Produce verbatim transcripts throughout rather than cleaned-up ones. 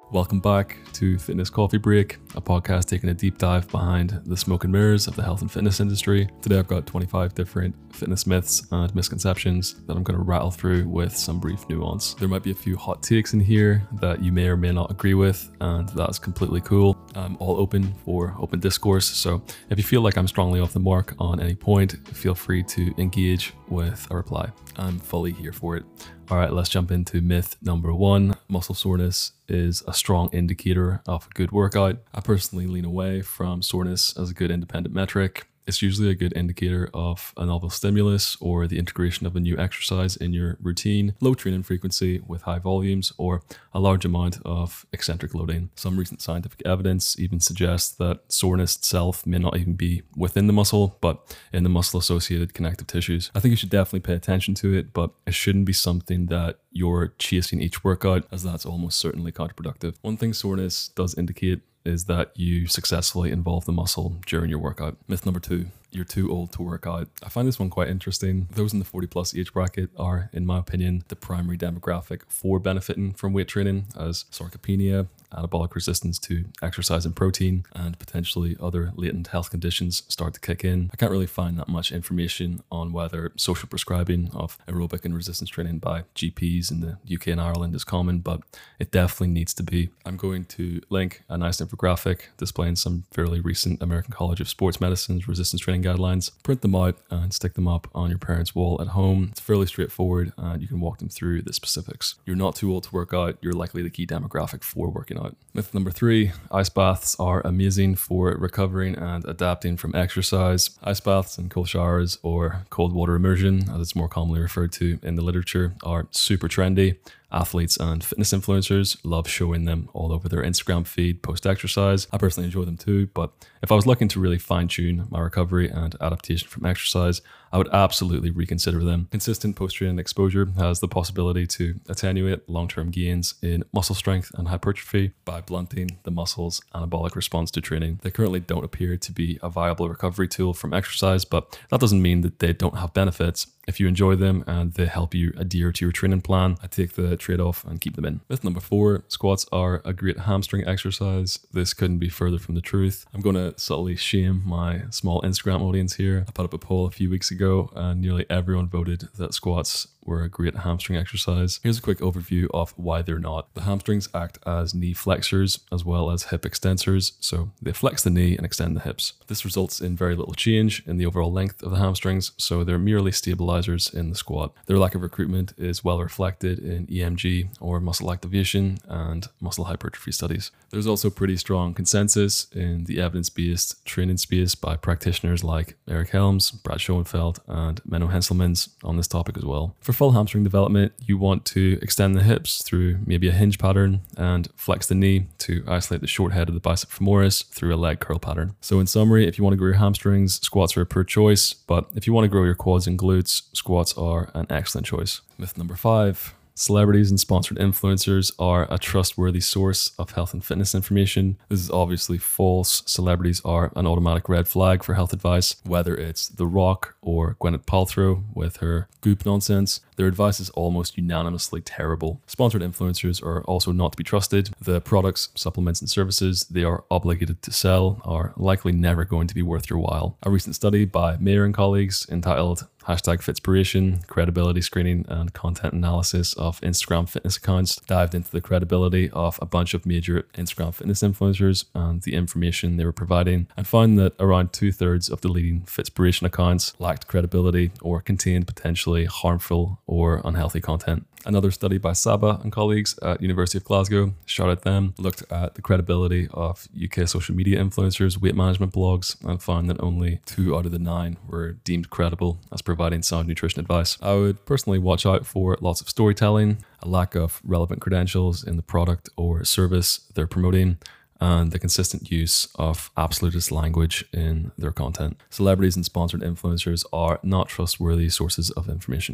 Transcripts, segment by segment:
Welcome back to Fitness Coffee Break, a podcast taking a deep dive behind the smoke and mirrors of the health and fitness industry. Today I've got twenty-five different fitness myths and misconceptions that I'm going to rattle through with some brief nuance. There might be a few hot takes in here that you may or may not agree with, and that's completely cool. I'm all open for open discourse, so if you feel like I'm strongly off the mark on any point, feel free to engage with a reply. I'm fully here for it. All right, let's jump into myth number one. Muscle soreness is a strong indicator of a good workout. I personally lean away from soreness as a good independent metric. It's usually a good indicator of a novel stimulus or the integration of a new exercise in your routine, low training frequency with high volumes, or a large amount of eccentric loading. Some recent scientific evidence even suggests that soreness itself may not even be within the muscle, but in the muscle-associated connective tissues. I think you should definitely pay attention to it, but it shouldn't be something that you're chasing each workout, as that's almost certainly counterproductive. One thing soreness does indicate is that you successfully involve the muscle during your workout. Myth number two, you're too old to work out. I find this one quite interesting. Those in the forty plus age bracket are, in my opinion, the primary demographic for benefiting from weight training, as sarcopenia, anabolic resistance to exercise and protein, and potentially other latent health conditions start to kick in. I can't really find that much information on whether social prescribing of aerobic and resistance training by G Ps in the U K and Ireland is common, but it definitely needs to be. I'm going to link a nice infographic displaying some fairly recent American College of Sports Medicine's resistance training guidelines. Print them out and stick them up on your parents' wall at home. It's fairly straightforward and you can walk them through the specifics. You're not too old to work out. You're likely the key demographic for working out. Myth number three, ice baths are amazing for recovering and adapting from exercise. Ice baths and cold showers, or cold water immersion, as it's more commonly referred to in the literature, are super trendy. Athletes and fitness influencers love showing them all over their Instagram feed post-exercise. I personally enjoy them too, but if I was looking to really fine-tune my recovery and adaptation from exercise, I would absolutely reconsider them. Consistent post-training exposure has the possibility to attenuate long-term gains in muscle strength and hypertrophy by blunting the muscle's anabolic response to training. They currently don't appear to be a viable recovery tool from exercise, but that doesn't mean that they don't have benefits. If you enjoy them and they help you adhere to your training plan, I take the trade-off and keep them in. Myth number four, squats are a great hamstring exercise. This couldn't be further from the truth. I'm going to subtly shame my small Instagram audience here. I put up a poll a few weeks ago and nearly everyone voted that squats were a great hamstring exercise. Here's a quick overview of why they're not. The hamstrings act as knee flexors as well as hip extensors, so they flex the knee and extend the hips. This results in very little change in the overall length of the hamstrings, so they're merely stabilizers in the squat. Their lack of recruitment is well reflected in E M G, or muscle activation, and muscle hypertrophy studies. There's also pretty strong consensus in the evidence-based training space by practitioners like Eric Helms, Brad Schoenfeld, and Menno Henselmans on this topic as well. For full hamstring development, you want to extend the hips through maybe a hinge pattern and flex the knee to isolate the short head of the bicep femoris through a leg curl pattern. So in summary, if you want to grow your hamstrings, squats are a poor choice, but if you want to grow your quads and glutes, squats are an excellent choice. Myth number five, celebrities and sponsored influencers are a trustworthy source of health and fitness information. This is obviously false. Celebrities are an automatic red flag for health advice, whether it's The Rock or Gwyneth Paltrow with her goop nonsense. Their advice is almost unanimously terrible. Sponsored influencers are also not to be trusted. The products, supplements, and services they are obligated to sell are likely never going to be worth your while. A recent study by Mayer and colleagues entitled Hashtag Fitspiration, Credibility Screening and Content Analysis of Instagram Fitness Accounts dived into the credibility of a bunch of major Instagram fitness influencers and the information they were providing, and found that around two-thirds of the leading Fitspiration accounts lacked credibility or contained potentially harmful or unhealthy content. Another study by Saba and colleagues at University of Glasgow, shout out them, looked at the credibility of U K social media influencers' weight management blogs and found that only two out of the nine were deemed credible as providing sound nutrition advice. I would personally watch out for lots of storytelling, a lack of relevant credentials in the product or service they're promoting, and the consistent use of absolutist language in their content. Celebrities and sponsored influencers are not trustworthy sources of information.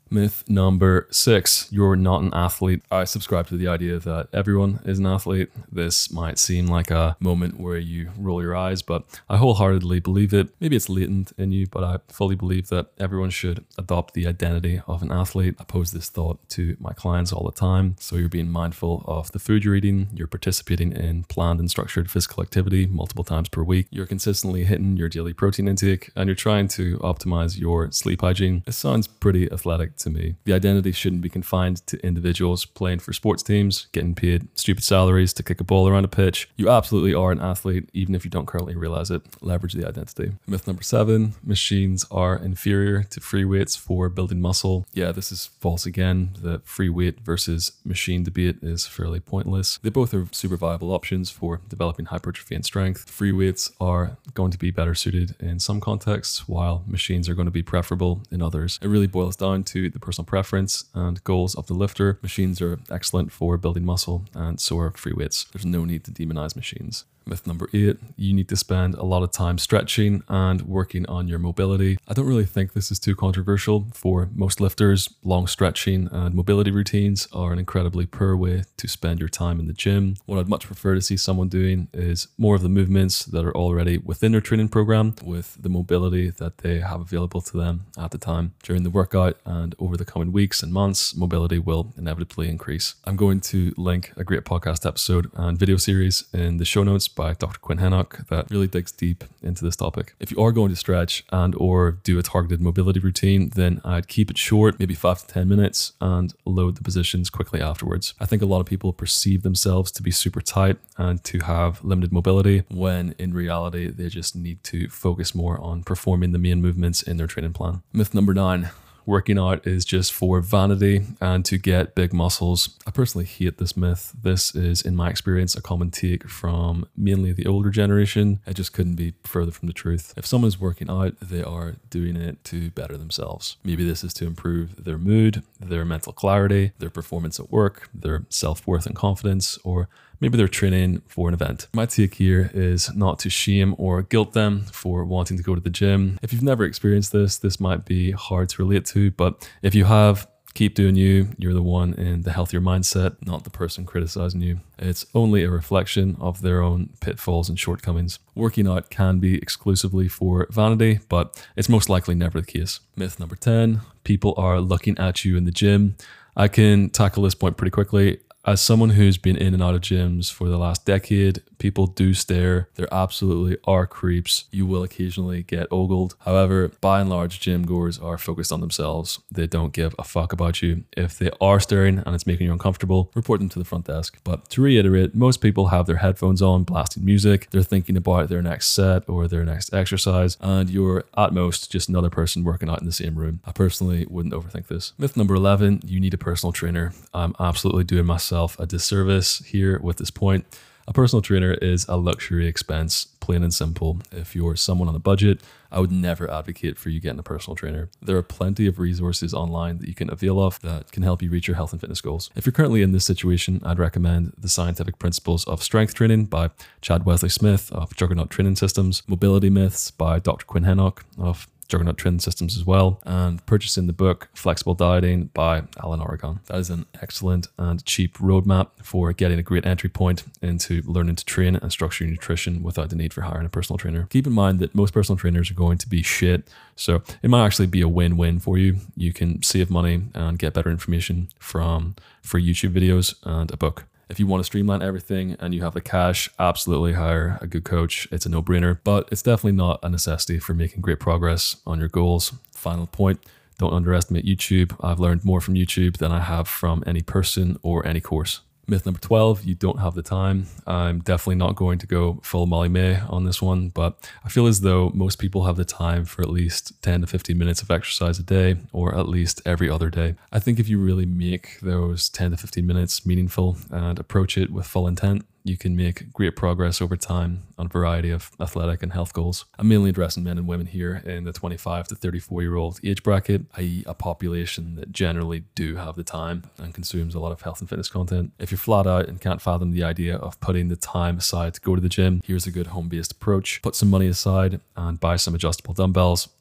Myth number six, you're not an athlete. I subscribe to the idea that everyone is an athlete. This might seem like a moment where you roll your eyes, but I wholeheartedly believe it. Maybe it's latent in you, but I fully believe that everyone should adopt the identity of an athlete. I pose this thought to my clients all the time. So you're being mindful of the food you're eating, you're participating in planned and structured physical activity multiple times per week, you're consistently hitting your daily protein intake, and you're trying to optimize your sleep hygiene. It sounds pretty athletic to me. The identity shouldn't be confined to individuals playing for sports teams, getting paid stupid salaries to kick a ball around a pitch. You absolutely are an athlete, even if you don't currently realize it. Leverage the identity. Myth number seven, machines are inferior to free weights for building muscle. Yeah, this is false again. The free weight versus machine debate is fairly pointless. They both are super viable options for developing hypertrophy and strength. Free weights are going to be better suited in some contexts, while machines are going to be preferable in others. It really boils down to the personal preference and goals of the lifter. Machines are excellent for building muscle, and so are free weights. There's no need to demonize machines. Myth number eight, you need to spend a lot of time stretching and working on your mobility. I don't really think this is too controversial. For most lifters, long stretching and mobility routines are an incredibly poor way to spend your time in the gym. What I'd much prefer to see someone doing is more of the movements that are already within their training program with the mobility that they have available to them at the time. During the workout and over the coming weeks and months, mobility will inevitably increase. I'm going to link a great podcast episode and video series in the show notes by Doctor Quinn Hennock that really digs deep into this topic. If you are going to stretch and or do a targeted mobility routine, then I'd keep it short, maybe five to ten minutes, and load the positions quickly afterwards. I think a lot of people perceive themselves to be super tight and to have limited mobility, when in reality, they just need to focus more on performing the main movements in their training plan. Myth number nine, working out is just for vanity and to get big muscles. I personally hate this myth. This is, in my experience, a common take from mainly the older generation. It just couldn't be further from the truth. If someone's working out, they are doing it to better themselves. Maybe this is to improve their mood, their mental clarity, their performance at work, their self-worth and confidence, or maybe they're training for an event. My take here is not to shame or guilt them for wanting to go to the gym. If you've never experienced this, this might be hard to relate to, but if you have, keep doing you. You're the one in the healthier mindset, not the person criticizing you. It's only a reflection of their own pitfalls and shortcomings. Working out can be exclusively for vanity, but it's most likely never the case. Myth number ten, people are looking at you in the gym. I can tackle this point pretty quickly. As someone who's been in and out of gyms for the last decade, people do stare. There absolutely are creeps. You will occasionally get ogled. However, by and large, gym goers are focused on themselves. They don't give a fuck about you. If they are staring and it's making you uncomfortable, report them to the front desk. But to reiterate, most people have their headphones on, blasting music. They're thinking about their next set or their next exercise, and you're at most just another person working out in the same room. I personally wouldn't overthink this. Myth number eleven, you need a personal trainer. I'm absolutely doing myself a disservice here with this point. A personal trainer is a luxury expense, plain and simple. If you're someone on a budget, I would never advocate for you getting a personal trainer. There are plenty of resources online that you can avail of that can help you reach your health and fitness goals. If you're currently in this situation, I'd recommend The Scientific Principles of Strength Training by Chad Wesley Smith of Juggernaut Training Systems, Mobility Myths by Doctor Quinn Hennock of Juggernaut Training Systems as well, and purchasing the book Flexible Dieting by Alan Oregon. That is an excellent and cheap roadmap for getting a great entry point into learning to train and structure your nutrition without the need for hiring a personal trainer. Keep in mind that most personal trainers are going to be shit, so it might actually be a win-win for you. You can save money and get better information from free YouTube videos and a book. If you want to streamline everything and you have the cash, absolutely hire a good coach. It's a no-brainer, but it's definitely not a necessity for making great progress on your goals. Final point, don't underestimate YouTube. I've learned more from YouTube than I have from any person or any course. Myth number twelve, you don't have the time. I'm definitely not going to go full Molly May on this one, but I feel as though most people have the time for at least ten to fifteen minutes of exercise a day, or at least every other day. I think if you really make those ten to fifteen minutes meaningful and approach it with full intent, you can make great progress over time on a variety of athletic and health goals. I'm mainly addressing men and women here in the twenty-five to thirty-four year old age bracket, that is a population that generally do have the time and consumes a lot of health and fitness content. If you're flat out and can't fathom the idea of putting the time aside to go to the gym, here's a good home-based approach. Put some money aside and buy some adjustable dumbbells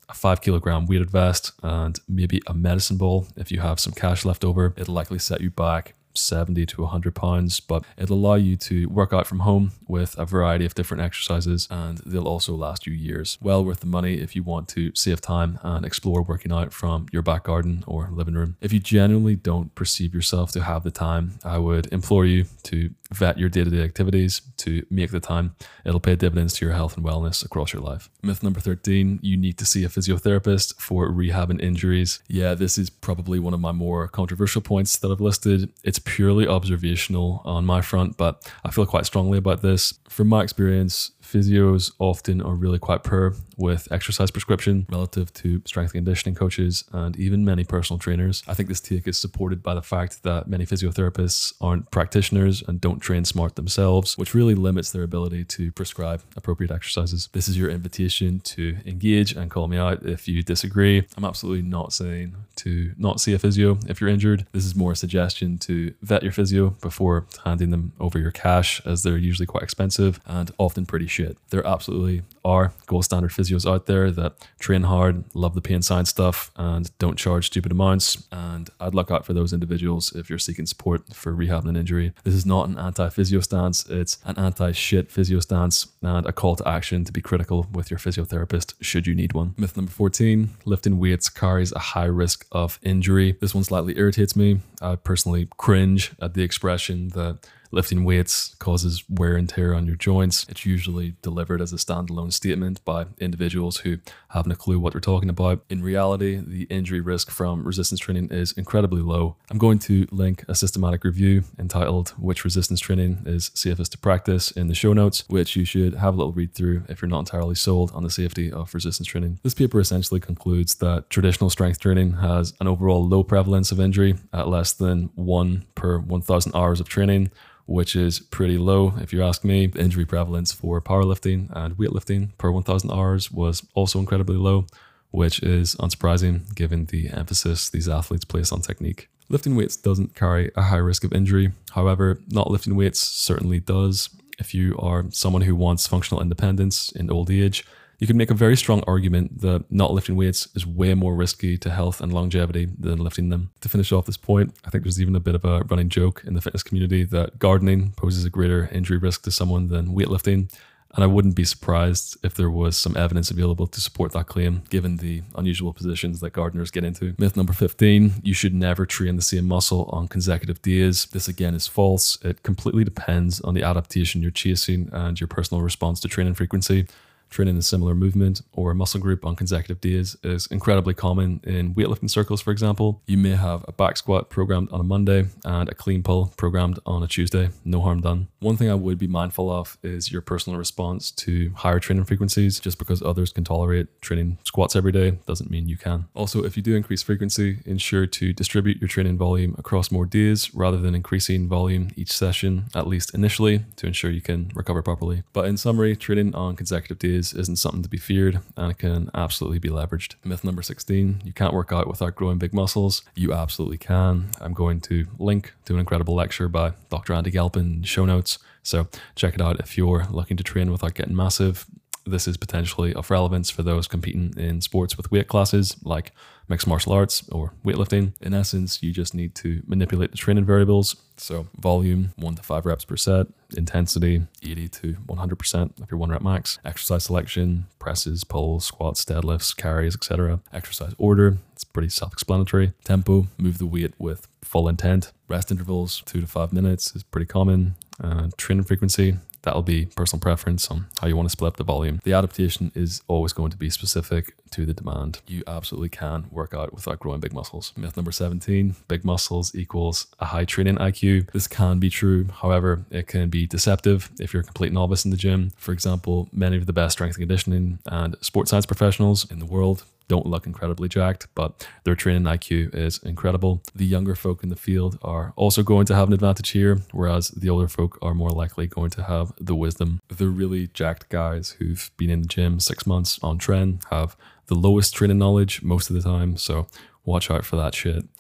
a five kilogram weighted vest, and maybe a medicine ball if you have some cash left over. It'll likely set you back seventy to one hundred pounds, but it'll allow you to work out from home with a variety of different exercises, and they'll also last you years. Well worth the money if you want to save time and explore working out from your back garden or living room. If you genuinely don't perceive yourself to have the time, I would implore you to vet your day-to-day activities to make the time. It'll pay dividends to your health and wellness across your life. Myth number thirteen, you need to see a physiotherapist for rehabbing injuries. Yeah, this is probably one of my more controversial points that I've listed. It's purely observational on my front, but I feel quite strongly about this. From my experience, physios often are really quite poor with exercise prescription relative to strength and conditioning coaches and even many personal trainers. I think this take is supported by the fact that many physiotherapists aren't practitioners and don't train smart themselves, which really limits their ability to prescribe appropriate exercises. This is your invitation to engage and call me out if you disagree. I'm absolutely not saying to not see a physio if you're injured. This is more a suggestion to vet your physio before handing them over your cash, as they're usually quite expensive and often pretty shit. There absolutely are gold standard physios out there that train hard, love the pain science stuff, and don't charge stupid amounts. And I'd look out for those individuals if you're seeking support for rehabbing an injury. This is not an anti-physio stance, it's an anti-shit physio stance and a call to action to be critical with your physiotherapist should you need one. Myth number fourteen, lifting weights carries a high risk of injury. This one slightly irritates me. I personally cringe at the expression that lifting weights causes wear and tear on your joints. It's usually delivered as a standalone statement by individuals who haven't a clue what they're talking about. In reality, the injury risk from resistance training is incredibly low. I'm going to link a systematic review entitled "Which Resistance Training is Safest to Practice" in the show notes, which you should have a little read through if you're not entirely sold on the safety of resistance training. This paper essentially concludes that traditional strength training has an overall low prevalence of injury at less than one per one thousand hours of training, which is pretty low if you ask me. The injury prevalence for powerlifting and weightlifting per one thousand hours was also incredibly low, which is unsurprising given the emphasis these athletes place on technique. Lifting weights doesn't carry a high risk of injury. However, not lifting weights certainly does. If you are someone who wants functional independence in old age, you can make a very strong argument that not lifting weights is way more risky to health and longevity than lifting them. To finish off this point, I think there's even a bit of a running joke in the fitness community that gardening poses a greater injury risk to someone than weightlifting. And I wouldn't be surprised if there was some evidence available to support that claim, given the unusual positions that gardeners get into. Myth number fifteen, you should never train the same muscle on consecutive days. This again is false. It completely depends on the adaptation you're chasing and your personal response to training frequency. Training a similar movement or a muscle group on consecutive days is incredibly common in weightlifting circles, for example. You may have a back squat programmed on a Monday and a clean pull programmed on a Tuesday. No harm done. One thing I would be mindful of is your personal response to higher training frequencies. Just because others can tolerate training squats every day doesn't mean you can. Also, if you do increase frequency, ensure to distribute your training volume across more days rather than increasing volume each session, at least initially, to ensure you can recover properly. But in summary, training on consecutive days isn't something to be feared, and it can absolutely be leveraged. Myth number sixteen, you can't work out without growing big muscles. You absolutely can. I'm going to link to an incredible lecture by Doctor Andy Galpin in the show notes, so check it out if you're looking to train without getting massive. This is potentially of relevance for those competing in sports with weight classes like mixed martial arts or weightlifting. In essence, you just need to manipulate the training variables. So volume, one to five reps per set, intensity, eighty to one hundred percent of your one rep max, exercise selection, presses, pulls, squats, deadlifts, carries, et cetera. Exercise order, it's pretty self-explanatory. Tempo, move the weight with full intent. Rest intervals, two to five minutes is pretty common. Uh, training frequency, that'll be personal preference on how you want to split up the volume. The adaptation is always going to be specific to the demand. You absolutely can work out without growing big muscles. Myth number seventeen, big muscles equals a high training I Q. This can be true. However, it can be deceptive if you're a complete novice in the gym. For example, many of the best strength and conditioning and sports science professionals in the world don't look incredibly jacked, but their training I Q is incredible. The younger folk in the field are also going to have an advantage here, whereas the older folk are more likely going to have the wisdom. The really jacked guys who've been in the gym six months on trend have the lowest training knowledge most of the time, so watch out for that shit. You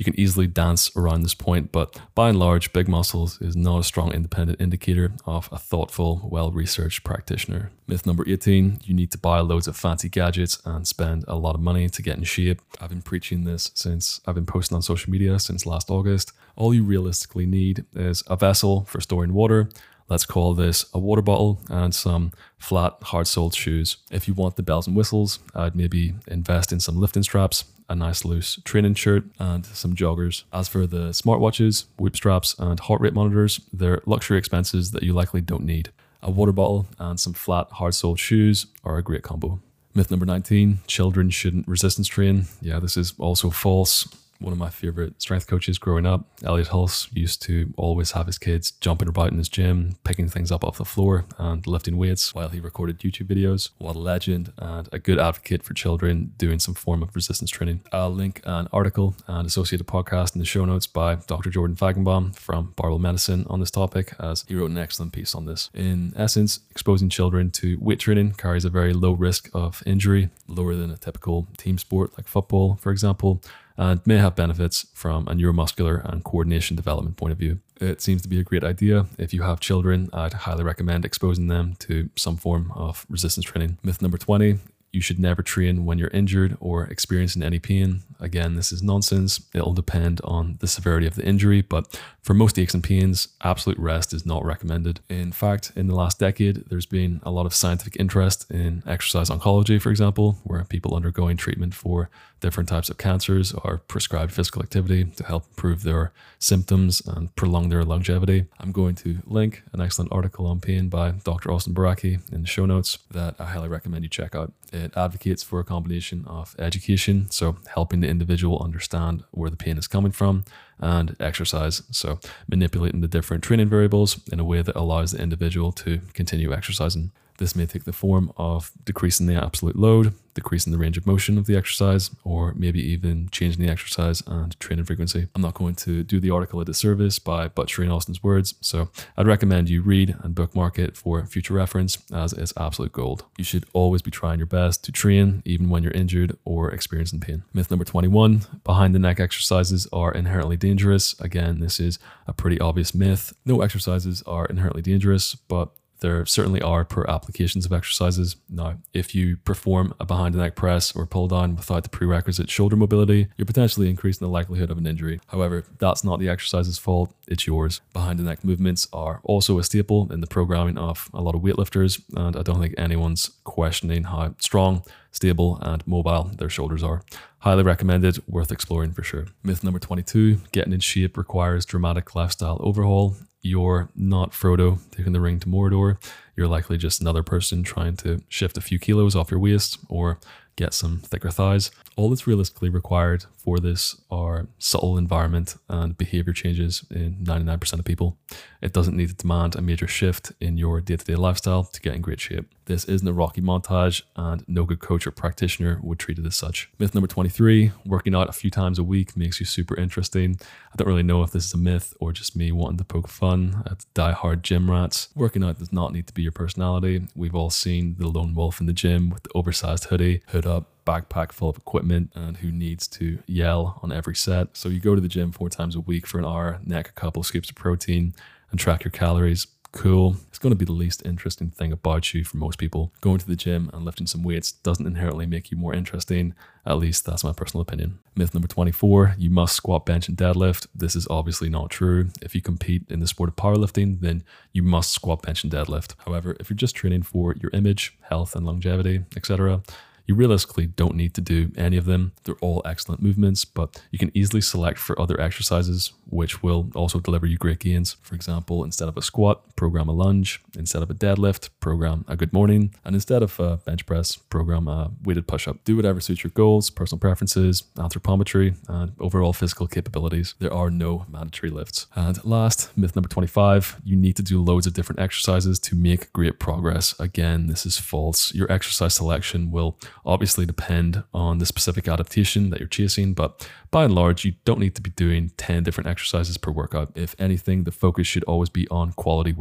You can easily dance around this point, but by and large, big muscles is not a strong independent indicator of a thoughtful, well-researched practitioner. Myth number eighteen, you need to buy loads of fancy gadgets and spend a lot of money to get in shape. I've been preaching this since I've been posting on social media since last August. All you realistically need is a vessel for storing water. Let's call this a water bottle, and some flat, hard-soled shoes. If you want the bells and whistles, I'd maybe invest in some lifting straps, a nice loose training shirt, and some joggers. As for the smartwatches, Whoop straps, and heart rate monitors, they're luxury expenses that you likely don't need. A water bottle and some flat, hard-soled shoes are a great combo. Myth number nineteen, children shouldn't resistance train. Yeah, this is also false. One of my favorite strength coaches growing up, Elliot Hulse, used to always have his kids jumping about in his gym, picking things up off the floor and lifting weights while he recorded YouTube videos. What a legend, and a good advocate for children doing some form of resistance training. I'll link an article and associated podcast in the show notes by Doctor Jordan Feigenbaum from Barbell Medicine on this topic, as he wrote an excellent piece on this. In essence, exposing children to weight training carries a very low risk of injury, lower than a typical team sport like football, for example, and may have benefits from a neuromuscular and coordination development point of view. It seems to be a great idea. If you have children, I'd highly recommend exposing them to some form of resistance training. Myth number twenty, you should never train when you're injured or experiencing any pain. Again, this is nonsense. It'll depend on the severity of the injury, but for most aches and pains, absolute rest is not recommended. In fact, in the last decade, there's been a lot of scientific interest in exercise oncology, for example, where people undergoing treatment for different types of cancers are prescribed physical activity to help improve their symptoms and prolong their longevity. I'm going to link an excellent article on pain by Doctor Austin Baraki in the show notes that I highly recommend you check out. It advocates for a combination of education, so helping the individual understand where the pain is coming from, and exercise, so manipulating the different training variables in a way that allows the individual to continue exercising. This may take the form of decreasing the absolute load, decreasing the range of motion of the exercise, or maybe even changing the exercise and training frequency. I'm not going to do the article a disservice by butchering Austin's words, so I'd recommend you read and bookmark it for future reference, as it's absolute gold. You should always be trying your best to train even when you're injured or experiencing pain. Myth number twenty-one, behind the neck exercises are inherently dangerous. Again, this is a pretty obvious myth. No exercises are inherently dangerous, but there certainly are per applications of exercises. Now, if you perform a behind the neck press or pull down without the prerequisite shoulder mobility, you're potentially increasing the likelihood of an injury. However, that's not the exercise's fault, it's yours. Behind the neck movements are also a staple in the programming of a lot of weightlifters, and I don't think anyone's questioning how strong, stable, and mobile their shoulders are. Highly recommended, worth exploring for sure. Myth number twenty-two, getting in shape requires dramatic lifestyle overhaul. You're not Frodo taking the ring to Mordor. You're likely just another person trying to shift a few kilos off your waist or get some thicker thighs. All that's realistically required for this are subtle environment and behavior changes in ninety-nine percent of people. It doesn't need to demand a major shift in your day-to-day lifestyle to get in great shape. This isn't a Rocky montage, and no good coach or practitioner would treat it as such. Myth number twenty-three, working out a few times a week makes you super interesting. I don't really know if this is a myth or just me wanting to poke fun at die-hard gym rats. Working out does not need to be your personality. We've all seen the lone wolf in the gym with the oversized hoodie, hood up, backpack full of equipment, and who needs to yell on every set. So you go to the gym four times a week for an hour, neck a couple scoops of protein, and track your calories. Cool. It's going to be the least interesting thing about you for most people. Going to the gym and lifting some weights doesn't inherently make you more interesting. At least that's my personal opinion. Myth number twenty-four, you must squat, bench, and deadlift. This is obviously not true. If you compete in the sport of powerlifting, then you must squat, bench, and deadlift. However, if you're just training for your image, health, and longevity, et cetera, you realistically don't need to do any of them. They're all excellent movements, but you can easily select for other exercises, which will also deliver you great gains. For example, instead of a squat, program a lunge. Instead of a deadlift, program a good morning. And instead of a bench press, program a weighted push-up. Do whatever suits your goals, personal preferences, anthropometry, and overall physical capabilities. There are no mandatory lifts. And last, myth number twenty-five, you need to do loads of different exercises to make great progress. Again, this is false. Your exercise selection will obviously depend on the specific adaptation that you're chasing, but by and large, you don't need to be doing ten different exercises per workout. If anything, the focus should always be on quality work,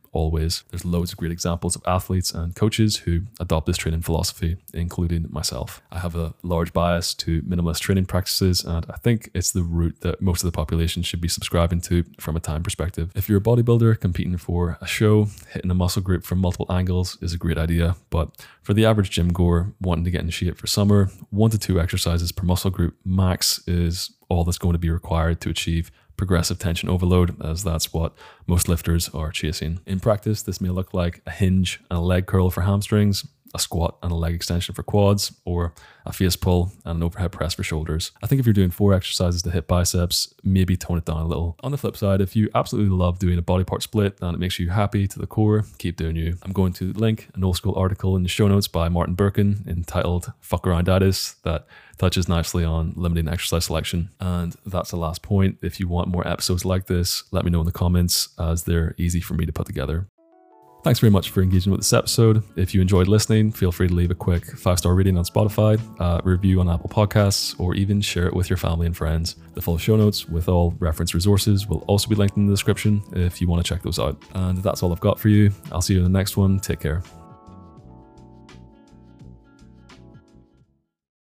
always. There's loads of great examples of athletes and coaches who adopt this training philosophy, including myself. I have a large bias to minimalist training practices, and I think it's the route that most of the population should be subscribing to from a time perspective. If you're a bodybuilder competing for a show, hitting a muscle group from multiple angles is a great idea, but for the average gym goer wanting to get in shape for summer, one to two exercises per muscle group max is all that's going to be required to achieve progressive tension overload, as that's what most lifters are chasing. In practice, this may look like a hinge and a leg curl for hamstrings, a squat and a leg extension for quads, or a face pull and an overhead press for shoulders. I think if you're doing four exercises to hit biceps, maybe tone it down a little. On the flip side, if you absolutely love doing a body part split and it makes you happy to the core, keep doing you. I'm going to link an old school article in the show notes by Martin Birkin entitled Fuck Arounditis that touches nicely on limiting exercise selection. And that's the last point. If you want more episodes like this, let me know in the comments, as they're easy for me to put together. Thanks very much for engaging with this episode. If you enjoyed listening, feel free to leave a quick five-star rating on Spotify, a review on Apple Podcasts, or even share it with your family and friends. The full show notes with all reference resources will also be linked in the description if you want to check those out. And that's all I've got for you. I'll see you in the next one. Take care.